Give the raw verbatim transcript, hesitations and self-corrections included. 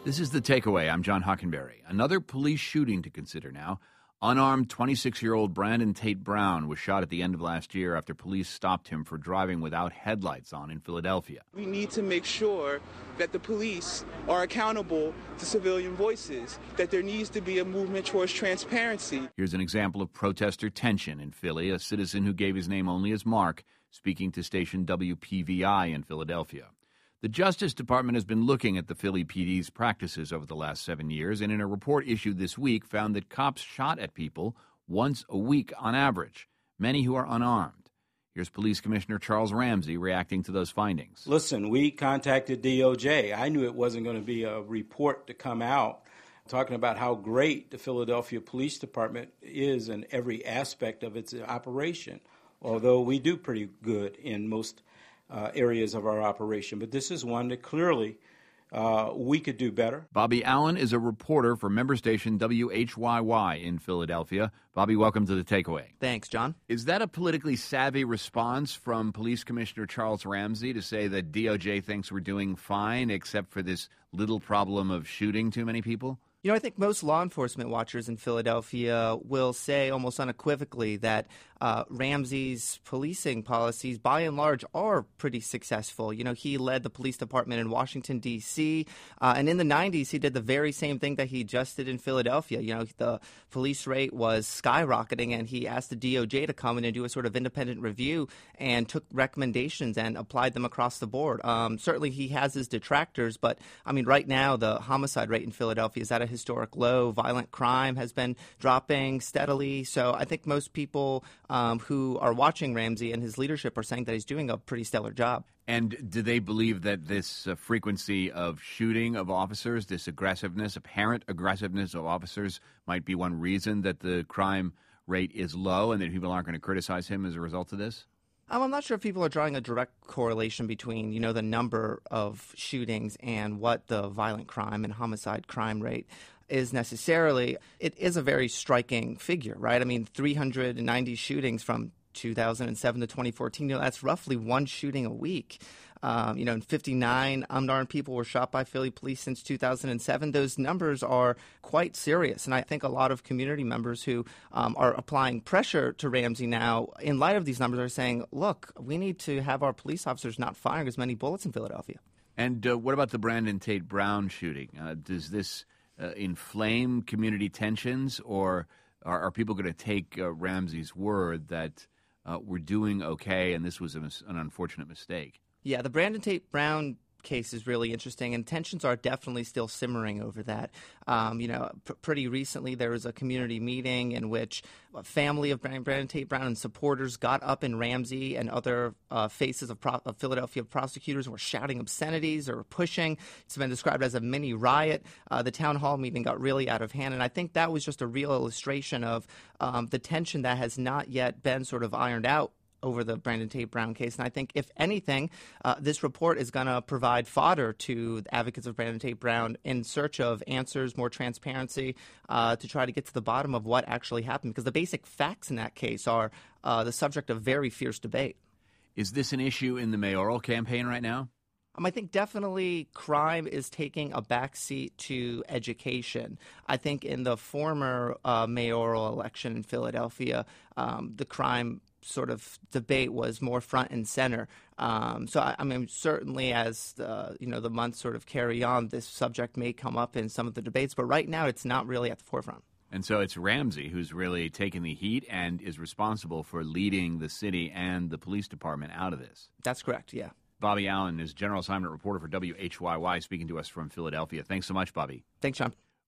This is The Takeaway. I'm John Hockenberry. Another police shooting to consider now. Unarmed twenty-six-year-old Brandon Tate Brown was shot at the end of last year after police stopped him for driving without headlights on in Philadelphia. We need to make sure that the police are accountable to civilian voices, that there needs to be a movement towards transparency. Here's an example of protester tension in Philly, a citizen who gave his name only as Mark, speaking to station W P V I in Philadelphia. The Justice Department has been looking at the Philly P D's practices over the last seven years, and in a report issued this week found that cops shot at people once a week on average, many who are unarmed. Here's Police Commissioner Charles Ramsey reacting to those findings. Listen, we contacted D O J. I knew it wasn't going to be a report to come out talking about how great the Philadelphia Police Department is in every aspect of its operation, although we do pretty good in most Uh, areas of our operation. But this is one that clearly uh, we could do better. Bobby Allen is a reporter for member station W H Y Y in Philadelphia. Bobby, welcome to The Takeaway. Thanks, John. Is that a politically savvy response from Police Commissioner Charles Ramsey to say that D O J thinks we're doing fine except for this little problem of shooting too many people? You know, I think most law enforcement watchers in Philadelphia will say almost unequivocally that uh, Ramsey's policing policies, by and large, are pretty successful. You know, he led the police department in Washington, D C, uh, and in the nineties, he did the very same thing that he just did in Philadelphia. You know, the police rate was skyrocketing, and he asked the D O J to come in and do a sort of independent review and took recommendations and applied them across the board. Um, certainly, he has his detractors, but, I mean, right now, the homicide rate in Philadelphia is at a historic low. Violent crime has been dropping steadily. So I think most people um, who are watching Ramsey and his leadership are saying that he's doing a pretty stellar job. And do they believe that this uh, frequency of shooting of officers, this aggressiveness, apparent aggressiveness of officers, might be one reason that the crime rate is low and that people aren't going to criticize him as a result of this? Um, I'm not sure if people are drawing a direct correlation between, you know, the number of shootings and what the violent crime and homicide crime rate is necessarily. It is a very striking figure, right? I mean, three hundred ninety shootings from two thousand seven to twenty fourteen, you know, that's roughly one shooting a week. Um, you know, and fifty-nine unarmed people were shot by Philly police since two thousand seven. Those numbers are quite serious. And I think a lot of community members who um, are applying pressure to Ramsey now, in light of these numbers, are saying, look, we need to have our police officers not firing as many bullets in Philadelphia. And uh, what about the Brandon Tate Brown shooting? Uh, does this uh, inflame community tensions, or are, are people going to take uh, Ramsey's word that uh, we're doing okay and this was a mis- an unfortunate mistake? Yeah, the Brandon Tate Brown case is really interesting, and tensions are definitely still simmering over that. Um, you know, pr- pretty recently there was a community meeting in which a family of Brandon Tate Brown and supporters got up in Ramsey and other uh, faces of, pro- of Philadelphia prosecutors were shouting obscenities or pushing. It's been described as a mini riot. Uh, the town hall meeting got really out of hand, and I think that was just a real illustration of um, the tension that has not yet been sort of ironed out over the Brandon Tate Brown case. And I think, if anything, uh, this report is going to provide fodder to the advocates of Brandon Tate Brown in search of answers, more transparency, uh, to try to get to the bottom of what actually happened. Because the basic facts in that case are uh, the subject of very fierce debate. Is this an issue in the mayoral campaign right now? Um, I think definitely crime is taking a backseat to education. I think in the former uh, mayoral election in Philadelphia, um, the crime sort of debate was more front and center. Um, so, I, I mean, certainly as the, you know, the months sort of carry on, this subject may come up in some of the debates. But right now, it's not really at the forefront. And so it's Ramsey who's really taking the heat and is responsible for leading the city and the police department out of this. That's correct, yeah. Bobby Allen is general assignment reporter for W H Y Y, speaking to us from Philadelphia. Thanks so much, Bobby. Thanks, John.